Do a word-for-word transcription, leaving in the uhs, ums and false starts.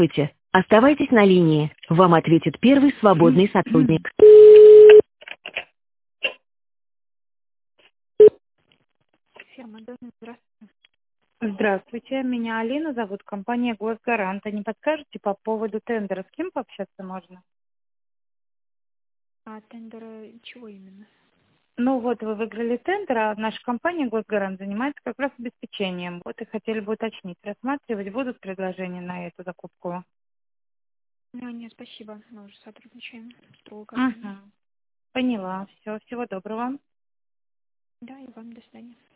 Здравствуйте. Оставайтесь на линии. Вам ответит первый свободный сотрудник. Фирма Донна, здравствуйте. Здравствуйте, меня Алина зовут, компания Госгарант. А не подскажете по поводу тендера, с кем пообщаться можно? А тендера чего именно? Ну вот, вы выиграли тендер, а наша компания Госгарант занимается как раз обеспечением. Вот и хотели бы уточнить, рассматривать будут предложения на эту закупку? Ну, нет, спасибо, мы уже сотрудничаем с другой компанией. Угу. Поняла, все, всего доброго. Да, и вам до свидания.